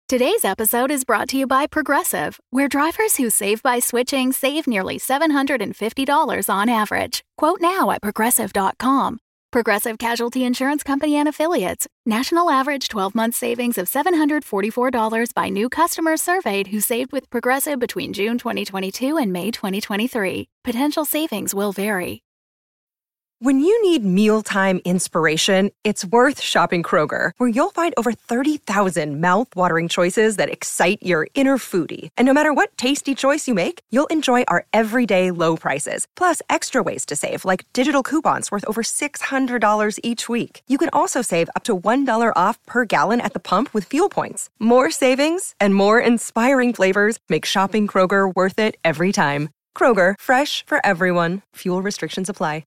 Today's episode is brought to you by Progressive, where drivers who save by switching save nearly $750 on average. Quote now at Progressive.com. Progressive Casualty Insurance Company and Affiliates. National average 12-month savings of $744 by new customers surveyed who saved with Progressive between June 2022 and May 2023. Potential savings will vary. When you need mealtime inspiration, it's worth shopping Kroger, where you'll find over 30,000 mouth-watering choices that excite your inner foodie. And no matter what tasty choice you make, you'll enjoy our everyday low prices, plus extra ways to save, like digital coupons worth over $600 each week. You can also save up to $1 off per gallon at the pump with fuel points. More savings and more inspiring flavors make shopping Kroger worth it every time. Kroger, fresh for everyone. Fuel restrictions apply.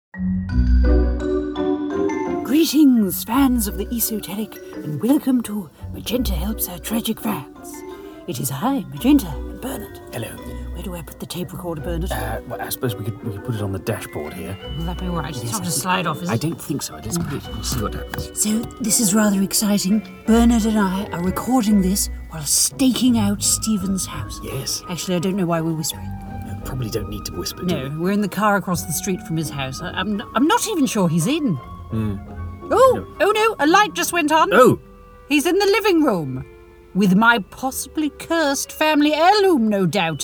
Greetings, fans of the esoteric, and welcome to Magenta Helps Our Tragic Fans. It is I, Magenta, and Bernard. Hello. Where do I put the tape recorder, Bernard? Well, I suppose we could put it on the dashboard here. Will that be all right? It's not a slide off, is it? I don't think so. Let's put it and see what happens. So, this is rather exciting. Bernard and I are recording this while staking out Stephen's house. Yes. Actually, I don't know why we're whispering. Probably don't need to whisper, No, do we? we're in the car across the street from his house. I'm not even sure he's in. No. Oh no, a light just went on. Oh! He's in the living room. With my possibly cursed family heirloom, no doubt.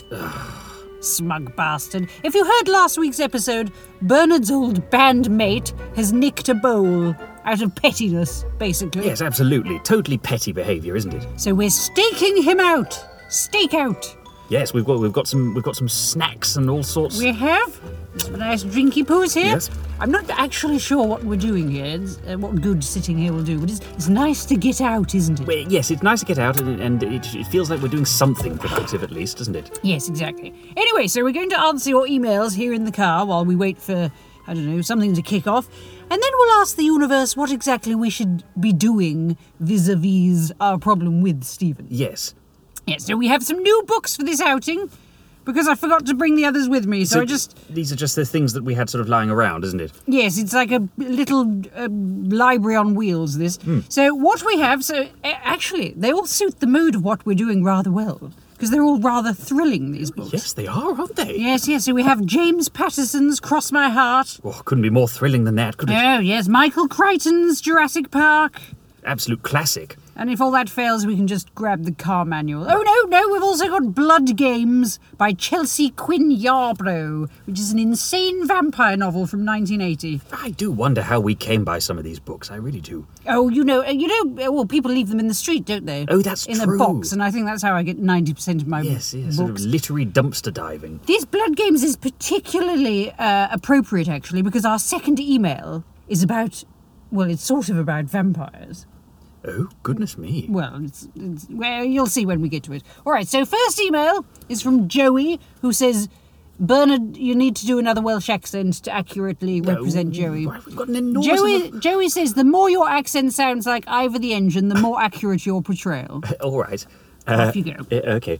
Smug bastard. If you heard last week's episode, Bernard's old bandmate has nicked a bowl out of pettiness, basically. Yes, absolutely. Totally petty behaviour, isn't it? So we're staking him out. Stake out. Yes, we've got some snacks and all sorts. We have some nice drinky poos here. Yes. I'm not actually sure what we're doing here, what good sitting here will do, but it's nice to get out, isn't it? Well, yes, it's nice to get out, and it feels like we're doing something productive at least, doesn't it? Yes, exactly. Anyway, so we're going to answer your emails here in the car while we wait for, I don't know, something to kick off. And then we'll ask the universe what exactly we should be doing vis-a-vis our problem with Stephen. Yes. Yes, so we have some new books for this outing, because I forgot to bring the others with me, so These are just the things that we had sort of lying around, isn't it? Yes, it's like a little library on wheels, this. So what we have, actually, they all suit the mood of what we're doing rather well, because they're all rather thrilling, these books. Yes, they are, aren't they? Yes, so we have James Patterson's Cross My Heart. Oh, couldn't be more thrilling than that, could it? Oh, yes, Michael Crichton's Jurassic Park. Absolute classic. And if all that fails, we can just grab the car manual. Oh, no, we've also got Blood Games by Chelsea Quinn Yarbrough, which is an insane vampire novel from 1980. I do wonder how we came by some of these books, I really do. Oh, well, people leave them in the street, don't they? Oh, that's in true. a box, and I think that's how I get 90% of my Yes, books. sort of literary dumpster diving. This Blood Games is particularly appropriate, actually, because our second email is about, well, it's sort of about vampires. Oh, goodness me. Well, well, you'll see when we get to it. All right, so first email is from Joey, who says, Bernard, you need to do another Welsh accent to accurately represent Joey. We've got an enormous... Joey says, the more your accent sounds like Ivor the Engine, the more accurate your portrayal. All right. Off you go. Okay.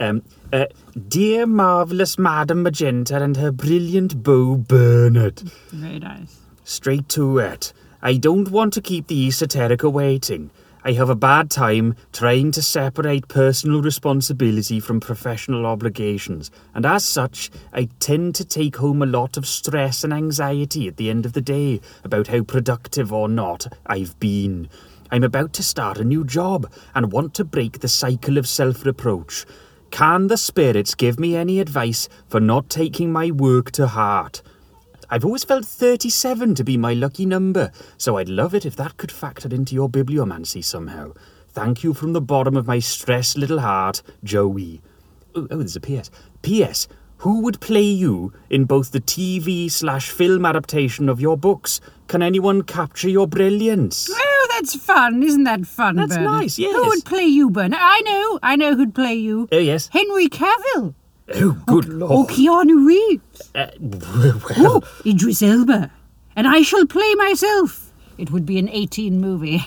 Dear marvellous Madam Magenta and her brilliant beau Bernard. Very nice. Straight to it. I don't want to keep the esoterica waiting. I have a bad time trying to separate personal responsibility from professional obligations, and as such, I tend to take home a lot of stress and anxiety at the end of the day about how productive or not I've been. I'm about to start a new job and want to break the cycle of self-reproach. Can the spirits give me any advice for not taking my work to heart? I've always felt 37 to be my lucky number, so I'd love it if that could factor into your bibliomancy somehow. Thank you from the bottom of my stressed little heart, Joey. Oh, there's a P.S. P.S. Who would play you in both the TV/film adaptation of your books? Can anyone capture your brilliance? Oh, that's fun. Isn't that fun, That's Bernard? nice, yes. Who would play you, Bernard? I know who'd play you. Oh, yes. Henry Cavill. Oh, good Or Lord. Keanu Reeves. Well, Idris Elba. And I shall play myself. It would be an 18 movie.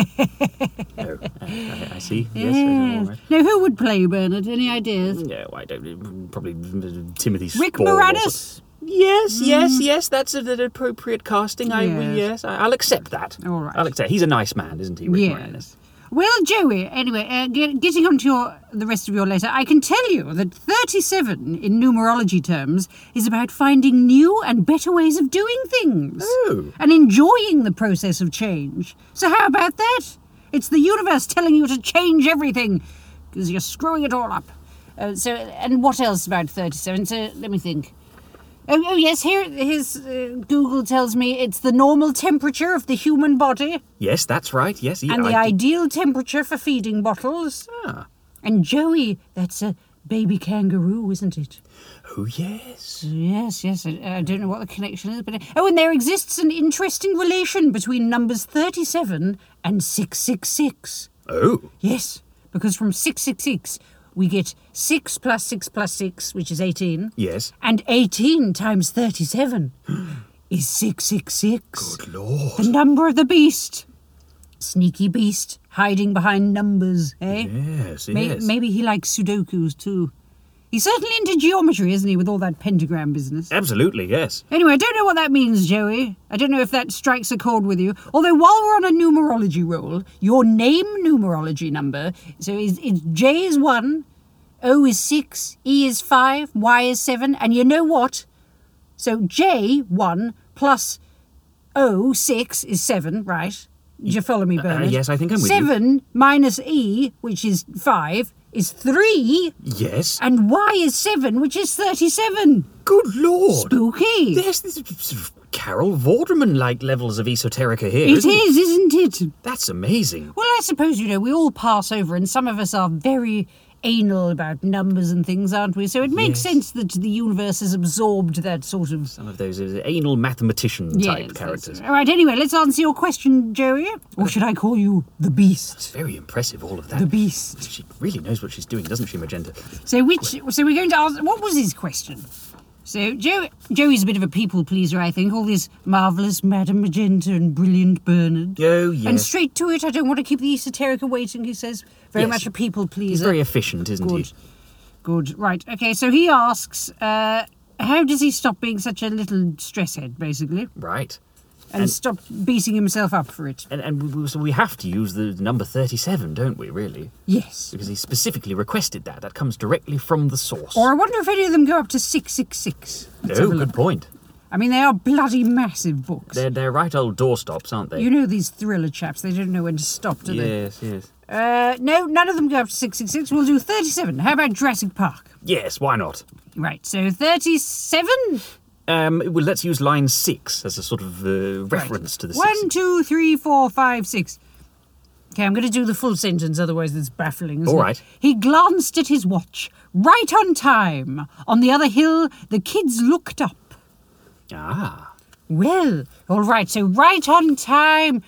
I see. Yes. All right. Now, who would play you, Bernard? Any ideas? No, I don't. Probably Timothy Rick Spall or Moranis? Yes. That's an appropriate casting. Yes. I'll accept that. All right. I'll accept. He's a nice man, isn't he, Rick Moranis? Well, Joey, anyway, getting on to the rest of your letter, I can tell you that 37 in numerology terms is about finding new and better ways of doing things. Oh. And enjoying the process of change. So how about that? It's the universe telling you to change everything, because you're screwing it all up. And what else about 37? So, let me think. Oh yes, here's Google tells me it's the normal temperature of the human body. Yes, that's right. Yes, And the ideal temperature for feeding bottles. Ah. And Joey, that's a baby kangaroo, isn't it? Oh, yes. Yes. I don't know what the connection is, but... Oh, and there exists an interesting relation between numbers 37 and 666. Oh. Yes, because from 666... we get 6 plus 6 plus 6, which is 18. Yes. And 18 times 37 is 666. Good Lord. The number of the beast. Sneaky beast, hiding behind numbers, eh? Yes. Maybe he likes Sudokus too. He's certainly into geometry, isn't he, with all that pentagram business? Absolutely, yes. Anyway, I don't know what that means, Joey. I don't know if that strikes a chord with you. Although, while we're on a numerology roll, your name numerology number, so it's J is 1, O is 6, E is 5, Y is 7, and you know what? So J, 1, plus O, 6, is 7, right? Did you follow me, Bernard? Yes, I think I'm with you. 7 minus E, which is 5, is 3. Yes. And Y is 7, which is 37. Good Lord. Spooky. Yes, this is sort of Carol Vorderman-like levels of esoterica here, It isn't it? is, isn't it? That's amazing. Well, I suppose, we all pass over, and some of us are very anal about numbers and things, aren't we? So it makes sense that the universe has absorbed that sort of... Some of those anal mathematician-type Yes, characters. All right, anyway, let's answer your question, Joey. Or should I call you the Beast? It's very impressive, all of that. The Beast. She really knows what she's doing, doesn't she, Magenta? So we're going to ask... What was his question? So Joey's a bit of a people pleaser, I think. All this marvellous Madame Magenta and brilliant Bernard. Oh, yes. And straight to it, I don't want to keep the esoterica waiting, he says. Very Yes. much a people pleaser. He's very efficient, isn't he? Good. Right. Okay, so he asks, how does he stop being such a little stress head, basically? Right. And stop beating himself up for it? So we have to use the number 37, don't we, really? Yes. Because he specifically requested that. That comes directly from the source. Or I wonder if any of them go up to 666. Let's have a good look. point. I mean, they are bloody massive books. They're right old doorstops, aren't they? You know these thriller chaps, they don't know when to stop, do they? Yes. No, none of them go up to 666. We'll do 37. How about Jurassic Park? Yes, why not? Right, so 37? Well, let's use line 6 as a sort of reference to the 6. 1, 2, 3, 4, 5, 6. Okay, I'm going to do the full sentence, otherwise it's baffling, isn't All it? right. He glanced at his watch. Right on time. On the other hill, the kids looked up. Ah. Well, all right, so right on time.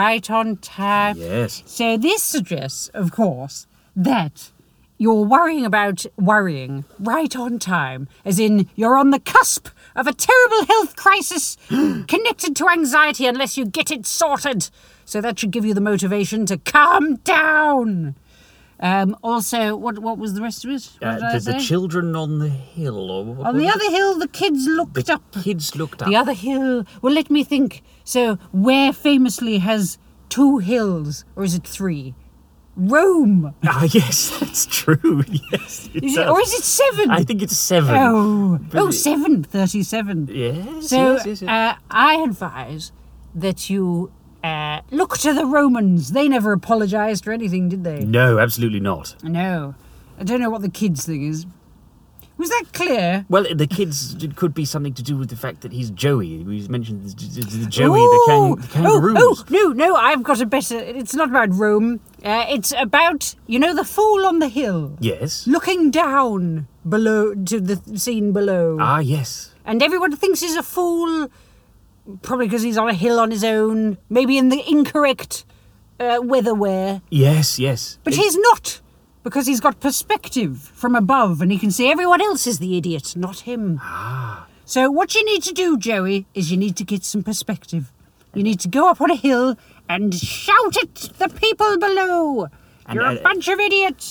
Yes. So this suggests, of course, that you're worrying about worrying right on time, as in you're on the cusp of a terrible health crisis connected to anxiety unless you get it sorted. So that should give you the motivation to calm down. Also, what was the rest of it? What did I say? The children on the hill, or what On the was other hill, the kids looked up. kids looked up. The other hill. Well, let me think. So, where famously has 2 hills, or is it 3? Rome. Ah, yes, that's true. Yes, Is it, or is it 7? I think it's 7. Oh, 7. 37. Yes, So, yes. I advise that you look to the Romans. They never apologised for anything, did they? No, absolutely not. No. I don't know what the kids thing is. Was that clear? Well, the kids, it could be something to do with the fact that he's Joey. We mentioned the Joey, the kangaroos. No, I've got a better... It's not about Rome. It's about, the fool on the hill. Yes. Looking down below to the scene below. Ah, yes. And everyone thinks he's a fool, probably because he's on a hill on his own, maybe in the incorrect weatherware. Yes. But he's not, because he's got perspective from above and he can see everyone else is the idiot, not him. Ah. So what you need to do, Joey, is you need to get some perspective. You need to go up on a hill and shout at the people below. You're a bunch of idiots.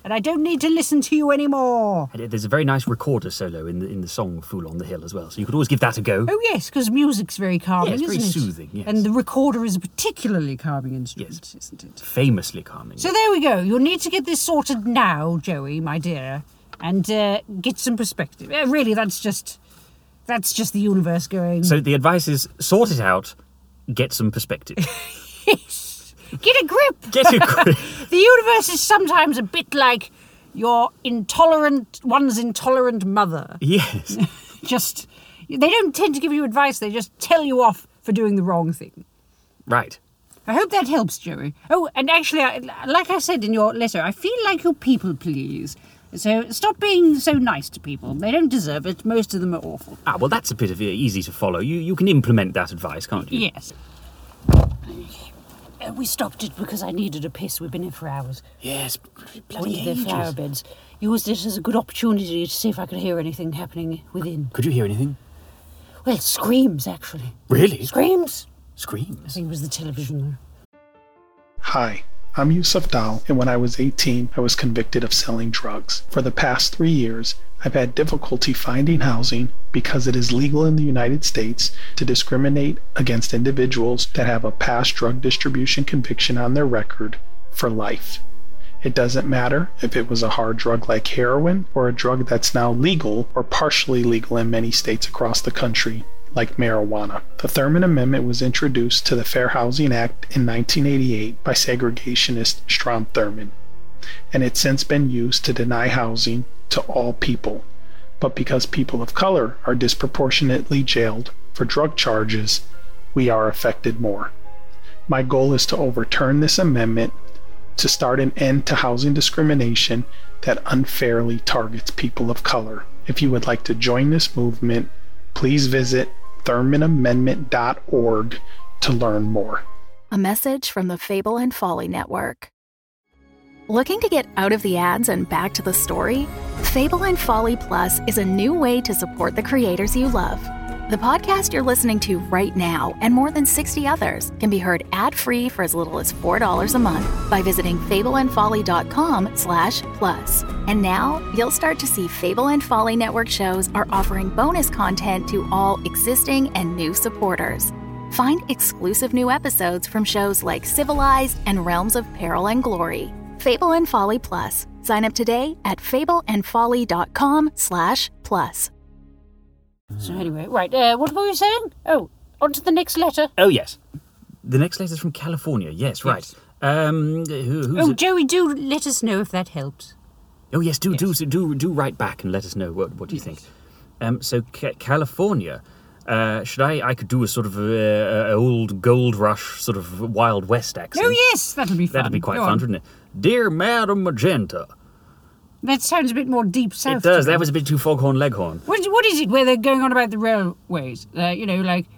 and I don't need to listen to you anymore. And there's a very nice recorder solo in the song Fool on the Hill as well, so you could always give that a go. Oh, yes, because music's very calming, it's very isn't it? soothing, yes. And the recorder is a particularly calming instrument, isn't it? Famously calming. So there we go. You'll need to get this sorted now, Joey, my dear, and get some perspective. Really, that's just the universe going... So the advice is, sort it out, get some perspective. Yes. Get a grip. Get a grip. The universe is sometimes a bit like one's intolerant mother. Yes. They don't tend to give you advice, they just tell you off for doing the wrong thing. Right. I hope that helps, Joey. Oh, and actually, like I said in your letter, I feel like you people please. So stop being so nice to people. They don't deserve it. Most of them are awful. Well, that's a bit of easy to follow. You can implement that advice, can't you? Yes. We stopped it because I needed a piss. We've been here for hours. Yes, One of their flower beds. Used it as a good opportunity to see if I could hear anything happening within. Could you hear anything? Well, screams, actually. Really? Screams? I Screams? think it was the television, though. Hi, I'm Yusuf Dal, and when I was 18, I was convicted of selling drugs. For the past 3 years, I've had difficulty finding housing because it is legal in the United States to discriminate against individuals that have a past drug distribution conviction on their record for life. It doesn't matter if it was a hard drug like heroin or a drug that's now legal or partially legal in many states across the country, like marijuana. The Thurmond Amendment was introduced to the Fair Housing Act in 1988 by segregationist Strom Thurmond, and it's since been used to deny housing to all people. But because people of color are disproportionately jailed for drug charges, we are affected more. My goal is to overturn this amendment to start an end to housing discrimination that unfairly targets people of color. If you would like to join this movement, please visit ThurmondAmendment.org to learn more. A message from the Fable and Folly Network. Looking to get out of the ads and back to the story? Fable and Folly Plus is a new way to support the creators you love. The podcast you're listening to right now and more than 60 others can be heard ad-free for as little as $4 a month by visiting fableandfolly.com/plus. And now you'll start to see Fable and Folly Network shows are offering bonus content to all existing and new supporters. Find exclusive new episodes from shows like Civilized and Realms of Peril and Glory. Fable and Folly Plus. Sign up today at fableandfolly.com/plus. So anyway, right, what were you saying? Oh, on to the next letter. Oh, yes. The next letter is from California. Yes, right. Who's it? Joey, do let us know if that helps. Oh, yes, do write back and let us know what you think. So California, I could do a sort of old gold rush sort of Wild West accent. Oh, yes, that'll be fun. That'd be quite fun, wouldn't it? Dear Madam Magenta. That sounds a bit more deep south. It does. To me. That was a bit too Foghorn Leghorn. What is it where they're going on about the railways? Like...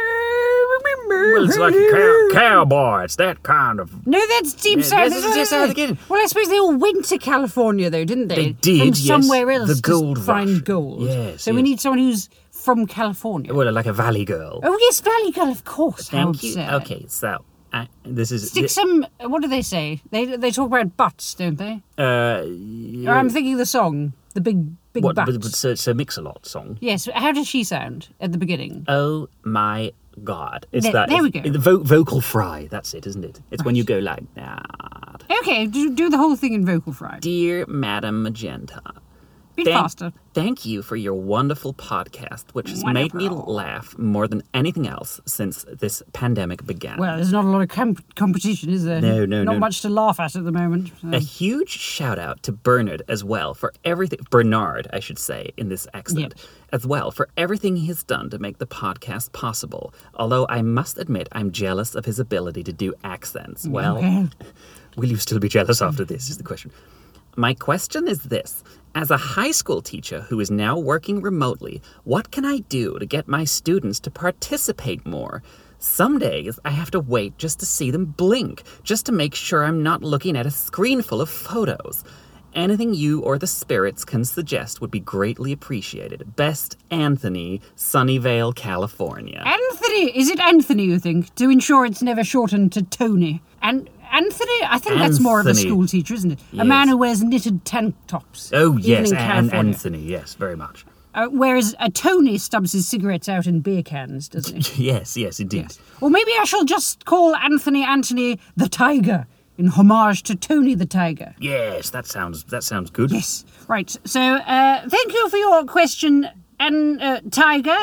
Well, it's like a cowboy. It's that kind of... No, that's deep south. That's just how they get it. Well, I suppose they all went to California, though, didn't they? They did, From yes. somewhere else The gold to find rush. gold. Yes, So we need someone who's from California. Well, like a valley girl. Oh, yes, Valley Girl, of course. Thank you. Absurd. Okay, so this is... Stick some... What do they say? They talk about butts, don't they? Or I'm thinking of the song, the big what, butts. but Sir Mix-a-Lot song. Yes, how does she sound at the beginning? Oh my God! It's There- that. there we go. The vocal fry. That's it, isn't it? It's when you go like that. Okay, do the whole thing in vocal fry. Dear Madam Magenta. Bit faster. Thank you for your wonderful podcast, which has made me laugh more than anything else since this pandemic began. Well, there's not a lot of competition, is there? No. Not much to laugh at the moment. A huge shout out to Bernard as well for everything. Bernard, I should say, in this accent. Yep. As well for everything he has done to make the podcast possible. Although I must admit I'm jealous of his ability to do accents. Well, will you still be jealous after this is the question. My question is this. As a high school teacher who is now working remotely, what can I do to get my students to participate more? Some days I have to wait just to see them blink, just to make sure I'm not looking at a screen full of photos. Anything you or the spirits can suggest would be greatly appreciated. Best, Anthony, Sunnyvale, California. Anthony! Is it Anthony, you think? To ensure it's never shortened to Tony. And Anthony? I think that's more of a Anthony. school teacher, isn't it? Yes. A man who wears knitted tank tops. Oh, even yes, in and California. Anthony, yes, very much. Whereas Tony stubs his cigarettes out in beer cans, doesn't he? Yes, indeed. Yes. Or maybe I shall just call Anthony the Tiger, in homage to Tony the Tiger. Yes, that sounds good. Yes. Right. So, thank you for your question, Tiger.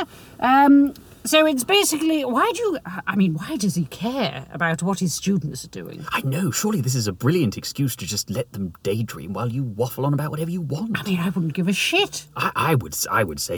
So it's basically, why does he care about what his students are doing? I know, surely this is a brilliant excuse to just let them daydream while you waffle on about whatever you want. I mean, I wouldn't give a shit. I would say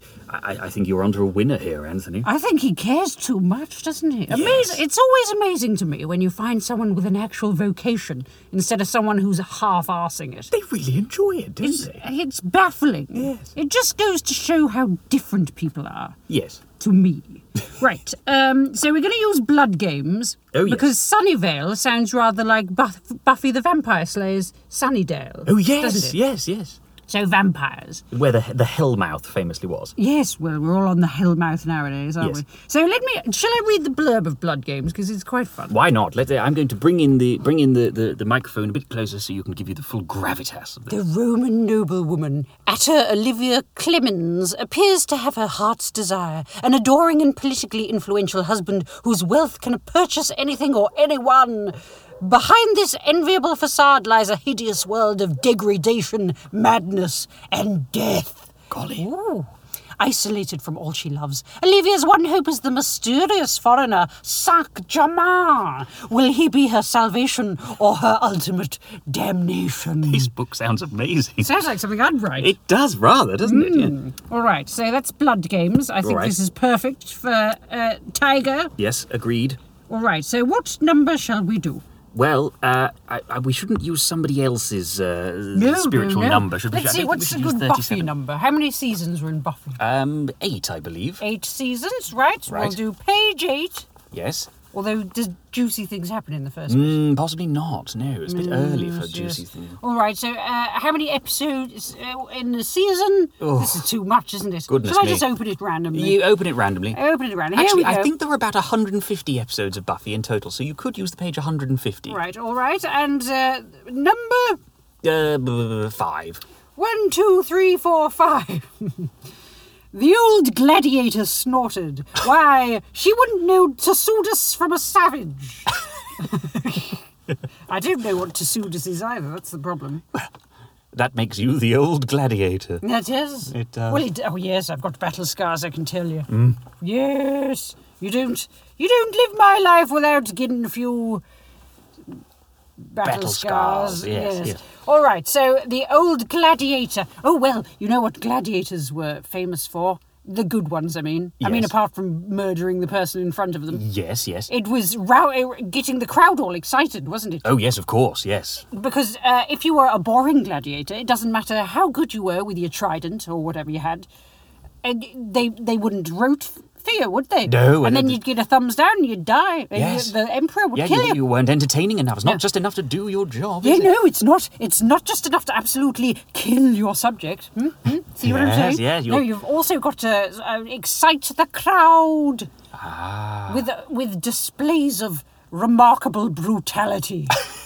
I think you're onto a winner here, Anthony. I think he cares too much, doesn't he? Amazing. It's always amazing to me when you find someone with an actual vocation instead of someone who's half-arsing it. They really enjoy it, don't they? It's baffling. Yes. It just goes to show how different people are. Yes. To me. Right, so we're going to use blood games. Oh, yes. Because Sunnyvale sounds rather like Buffy the Vampire Slayer's Sunnydale. Oh, yes, doesn't it? yes. So vampires. Where the Hellmouth famously was. Yes, well, we're all on the Hellmouth nowadays, aren't Yes. we? So shall I read the blurb of blood games, because it's quite fun. Why not? I'm going to bring in the microphone a bit closer so you can give you the full gravitas of The this. Roman noblewoman, Atta Olivia Clemens, appears to have her heart's desire, an adoring and politically influential husband whose wealth can purchase anything or anyone. Behind this enviable facade lies a hideous world of degradation, madness, and death. Golly. Ooh. Isolated from all she loves, Olivia's one hope is the mysterious foreigner, Sak Jamal. Will he be her salvation or her ultimate damnation? This book sounds amazing. Sounds like something I'd write. It does rather, doesn't it? Yeah. All right, so that's blood games. I think right. this is perfect for Tiger. Yes, agreed. All right, so what number shall we do? Well, we shouldn't use somebody else's spiritual No. number, should we? Let's I see, don't what's a think we should good use Buffy 37. number? How many seasons were in Buffy? 8, I believe. 8 seasons, right? We'll Right. do page 8. Yes. Although, does juicy things happen in the first place? Possibly not. No, it's a bit early for juicy Yes. things. All right, so how many episodes in the season? Oh, This is too much, isn't it? goodness Shall I me. just open it randomly? You open it randomly. Open it randomly. Actually, Here we go. I think there are about 150 episodes of Buffy in total, so you could use the page 150. Right, all right. And number 5. 1, 2, 3, 4, 5. The old gladiator snorted. Why, she wouldn't know Tassudus from a savage. I don't know what Tassudus is either, that's the problem. That makes you the old gladiator. That is? It does. Well, oh yes, I've got battle scars, I can tell you. Yes. You don't live my life without getting a few battle scars. Yes. All right, so the old gladiator. Oh, well, you know what gladiators were famous for? The good ones, I mean. I mean, Yes. apart from murdering the person in front of them. Yes. It was getting the crowd all excited, wasn't it? Oh, yes, of course, yes. Because if you were a boring gladiator, it doesn't matter how good you were with your trident or whatever you had, and they wouldn't root for you, would they? No, and then and you'd get a thumbs down and you'd die. And Yes. the emperor would Yeah, kill you. you weren't entertaining enough. It's not just enough to do your job, Yeah, is it? no, it's not. It's not just enough to absolutely kill your subject. See what I'm Yes, saying? yeah, No, you've also got to excite the crowd Ah. with displays of remarkable brutality.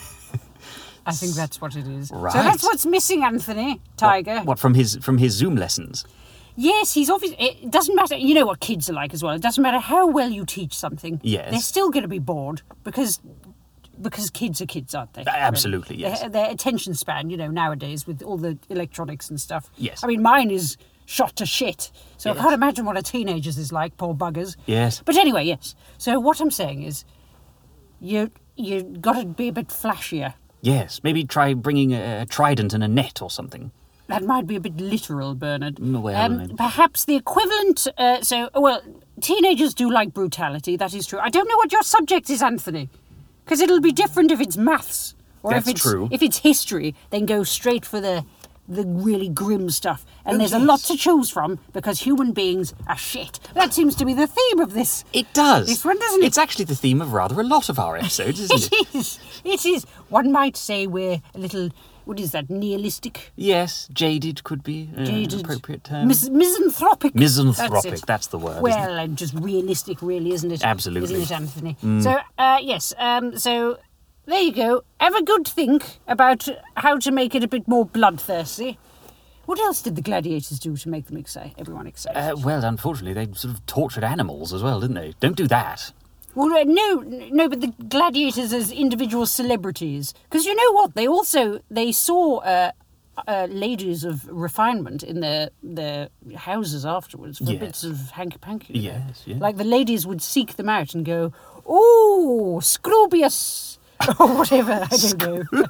I think that's what it is. Right. So that's what's missing, Anthony Tiger. What from his Zoom lessons? Yes, he's obviously. It doesn't matter. You know what kids are like as well. It doesn't matter how well you teach something. Yes. They're still going to be bored because kids are kids, aren't they? Absolutely, yes. Their attention span, nowadays with all the electronics and stuff. Yes. I mean, mine is shot to shit. So Yes. I can't imagine what a teenager's is like, poor buggers. Yes. But anyway, yes. So what I'm saying is, you got to be a bit flashier. Yes, maybe try bringing a trident and a net or something. That might be a bit literal, Bernard. Well, Perhaps the equivalent. Teenagers do like brutality. That is true. I don't know what your subject is, Anthony, because it'll be different if it's maths or That's if it's true. If it's history, then go straight for the really grim stuff. And Oh, there's a yes. lot to choose from because human beings are shit. That seems to be the theme of this. It does. This one, doesn't it? It's actually the theme of rather a lot of our episodes, isn't it? It is. It is. One might say we're a little. What is that? Nihilistic. Yes, jaded could be Jaded. an appropriate term. Misanthropic. Misanthropic, That's it. that's the word. isn't Well, and just realistic, really, isn't it? Absolutely. Isn't it, Anthony? So, yes, so there you go. Have a good think about how to make it a bit more bloodthirsty. What else did the gladiators do to make them everyone excited? Well, unfortunately, they sort of tortured animals as well, didn't they? Don't do that. Well, no, but the gladiators as individual celebrities. Because you know what? They saw ladies of refinement in their houses afterwards for Yes. bits of hanky-panky. Yes, yes. Like the ladies would seek them out and go, "Oh, Scroobius," or whatever, I don't know.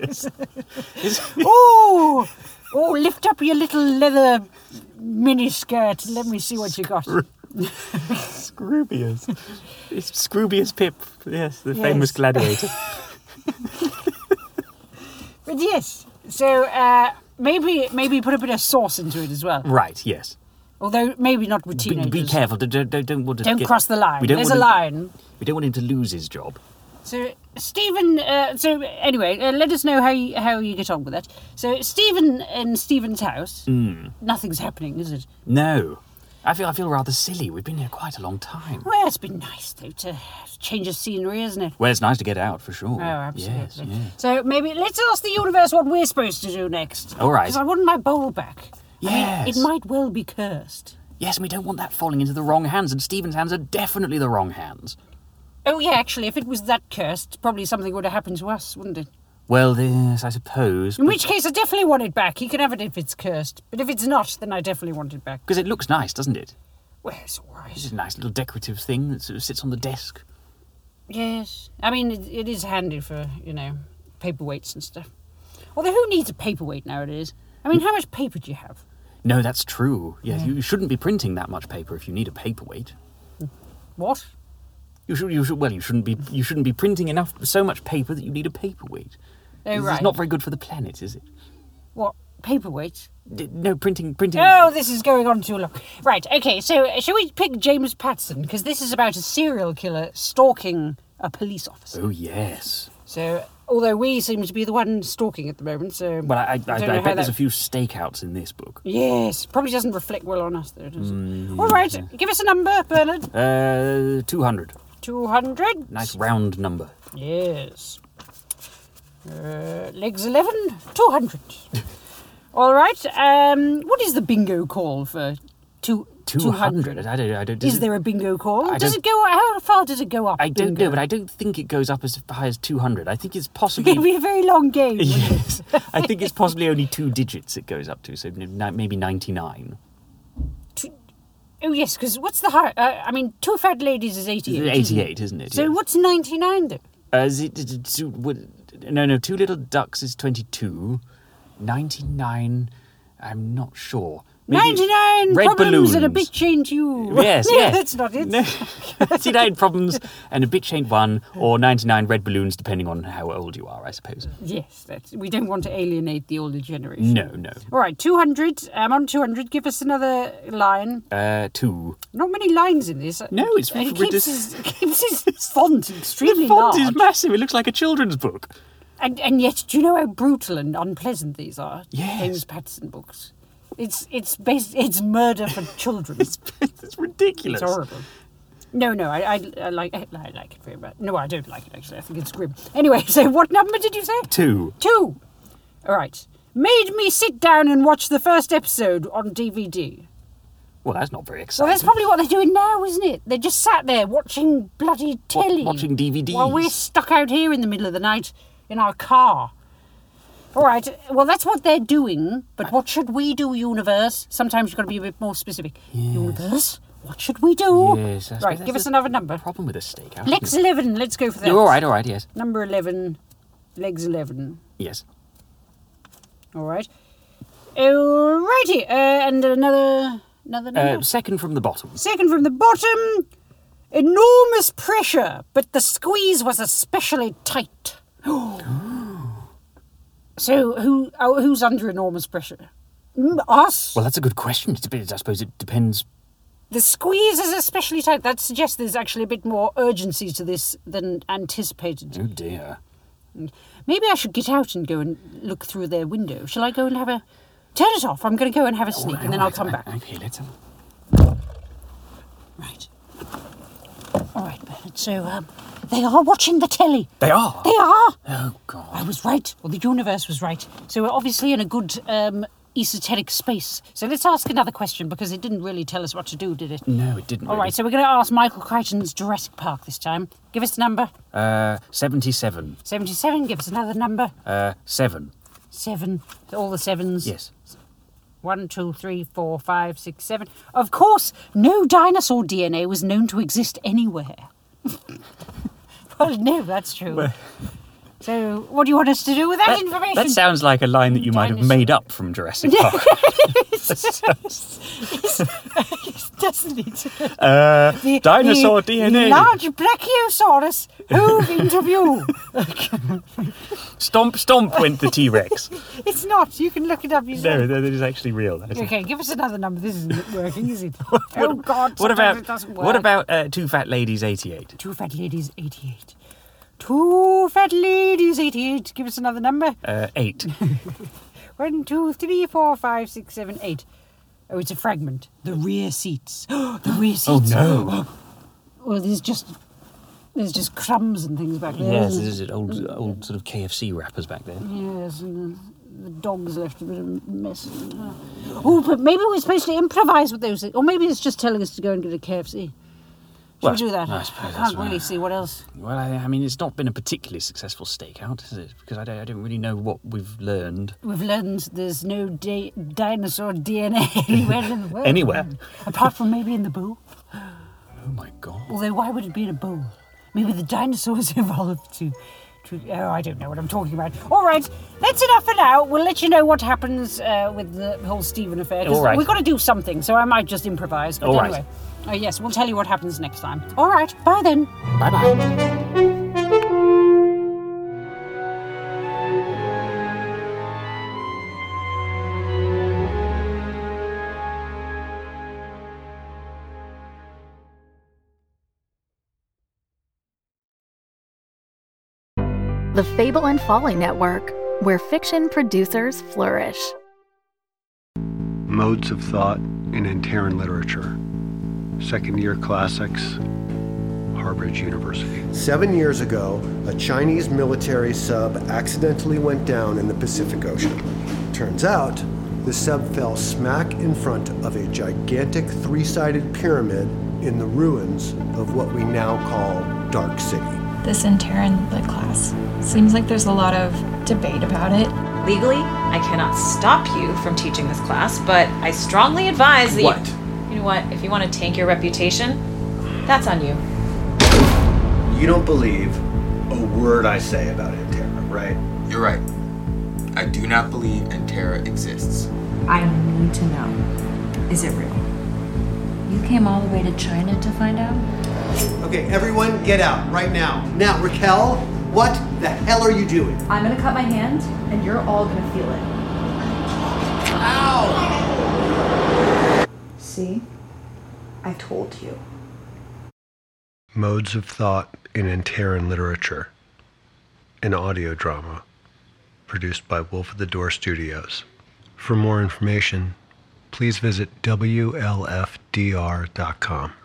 Oh, lift up your little leather miniskirt and let me see what you got. Scroobius. It's Scroobius Pip, yes, the famous gladiator. But yes, so maybe put a bit of sauce into it as well. Right, yes. Although maybe not with teenagers. Be careful, don't Cross the line. There's a line. We don't want him to lose his job. So, Stephen, let us know how you get on with that. So, Stephen in Stephen's house, nothing's happening, is it? No. I feel rather silly. We've been here quite a long time. Well, it's been nice, though, to change of scenery, isn't it? Well, it's nice to get out, for sure. Oh, absolutely. Yes, yes. So, maybe let's ask the universe what we're supposed to do next. All right. Because I want my bowl back. Yes. I mean, it might well be cursed. Yes, and we don't want that falling into the wrong hands, and Stephen's hands are definitely the wrong hands. Oh, yeah, actually, if it was that cursed, probably something would have happened to us, wouldn't it? Well, yes, I suppose. In which case, I definitely want it back. He can have it if it's cursed. But if it's not, then I definitely want it back. Because it looks nice, doesn't it? Well, it's all right. It's a nice little decorative thing that sort of sits on the desk. Yes. I mean, it is handy for, paperweights and stuff. Although who needs a paperweight nowadays? I mean, how much paper do you have? No, that's true. Yes, you shouldn't be printing that much paper if you need a paperweight. What? You shouldn't be printing so much paper that you need a paperweight. Oh, right. It's not very good for the planet, is it? What? Paperweight? No, printing... Oh, this is going on too long. Right, okay, so shall we pick James Patterson? Because this is about a serial killer stalking a police officer. Oh, yes. So, although we seem to be the one stalking at the moment, so... Well, I bet there's a few stakeouts in this book. Yes, probably doesn't reflect well on us, though, does it? All right, give us a number, Bernard. 200. 200? Nice round number. Yes. Legs 11, 200. All right. What is the bingo call for 200? I don't. Is there a bingo call? Does it go? How far does it go up? I don't know, but I don't think it goes up as high as 200. I think it's possibly. It'd be a very long game. Yes, I think it's possibly only 2 digits it goes up to, so maybe 99. Oh yes, because what's the high? Two fat ladies is 88. 88, isn't it? So yes. what's 99 then? No, 2 little ducks is 22. 99, I'm not sure. Maybe 99 red problems balloons. and a bitch ain't you. Yes, No, yes. that's not it. No. 99 problems and a bitch ain't one, or 99 red balloons, depending on how old you are, I suppose. Yes, we don't want to alienate the older generation. No. All right, 200. I'm on 200. Give us another line. 2. Not many lines in this. No, it's He ridiculous. keeps his font extremely The font large. is massive. It looks like a children's book. And yet, do you know how brutal and unpleasant these are? Yes. James Patterson books. It's murder for children. It's ridiculous. It's horrible. No, I like it very much. No, I don't like it actually. I think it's grim. Anyway, so what number did you say? 2. 2. All right. Made me sit down and watch the first episode on DVD. Well, that's not very exciting. Well, that's probably what they're doing now, isn't it? They're just sat there watching bloody telly. Watching DVDs. While we're stuck out here in the middle of the night in our car. All right, well, that's what they're doing, but what should we do, universe? Sometimes you've got to be a bit more specific. Yes. Universe, what should we do? Yes, right, give us another number. Problem with a stakeout. Legs 11, let's go for that. All right, yes. Number 11, legs 11. Yes. All right. Alrighty, and another number? Second from the bottom. Second from the bottom, enormous pressure, but the squeeze was especially tight. So who's under enormous pressure? Us? Well, that's a good question. I suppose it depends. The squeeze is especially tight. That suggests there's actually a bit more urgency to this than anticipated. Oh, dear. Maybe I should get out and go and look through their window. Shall I go and have a... Turn it off. I'm going to go and have a sneak, and then I'll come back. Okay, let's have... Right. All right, Bernard. So, They are watching the telly. They are? They are. Oh, God. I was right. Well, the universe was right. So we're obviously in a good esoteric space. So let's ask another question, because it didn't really tell us what to do, did it? No, it didn't. All right, so we're going to ask Michael Crichton's Jurassic Park this time. Give us the number. 77. 77. Give us another number. 7. 7. All the sevens. Yes. 1, 2, 3, 4, 5, 6, 7. Of course, no dinosaur DNA was known to exist anywhere. Well, no, that's true. Well, so, what do you want us to do with that information? that sounds like a line that you might have made up from Jurassic Park. Doesn't it? Dinosaur DNA. Large Brachiosaurus hove into view. Stomp, stomp went the T-Rex. It's not. You can look it up yourself. No, that is actually real. Okay, give us another number. This isn't working, is it? Oh, God. What it doesn't work. about Two Fat Ladies 88? Two Fat Ladies 88. Two Fat Ladies 88. Give us another number. 8. 1, 2, 3, 4, 5, 6, 7, 8. Oh, it's a fragment. The rear seats. The rear seats. Oh, no. Well, there's just crumbs and things back there. Yes, isn't there's old sort of KFC wrappers back there. Yes, and the dog's left a bit of mess. Oh, but maybe we're supposed to improvise with those things. Or maybe it's just telling us to go and get a KFC. Should we do that? I suppose I that's can't really see what else. Well, I mean, it's not been a particularly successful stakeout, has it? Because I don't really know what we've learned. We've learned there's no dinosaur DNA anywhere in the world. Anywhere? Apart from maybe in the bowl. Oh, my God. Although, why would it be in a bowl? Maybe the dinosaurs evolved to... I don't know what I'm talking about. All right, that's enough for now. We'll let you know what happens with the whole Stephen affair. All right. We've got to do something, so I might just improvise. But All anyway. Oh, yes, we'll tell you what happens next time. All right, bye then. Bye-bye. The Fable and Folly Network, where fiction producers flourish. Modes of Thought in Antaran Literature. Second-year classics, Harbridge University. 7 years ago, a Chinese military sub accidentally went down in the Pacific Ocean. Turns out, the sub fell smack in front of a gigantic three-sided pyramid in the ruins of what we now call Dark City. This Antaran Lit class. Seems like there's a lot of debate about it. Legally, I cannot stop you from teaching this class, but I strongly advise that you know what, if you want to tank your reputation, that's on you. You don't believe a word I say about Antara, right? You're right. I do not believe Antara exists. I need to know. Is it real? You came all the way to China to find out? Okay, everyone get out right now. Now, Raquel, what the hell are you doing? I'm gonna cut my hand, and you're all gonna feel it. Ow! See? I told you. Modes of Thought in Antaran Literature. An audio drama produced by Wolf of the Door Studios. For more information, please visit WLFDR.com.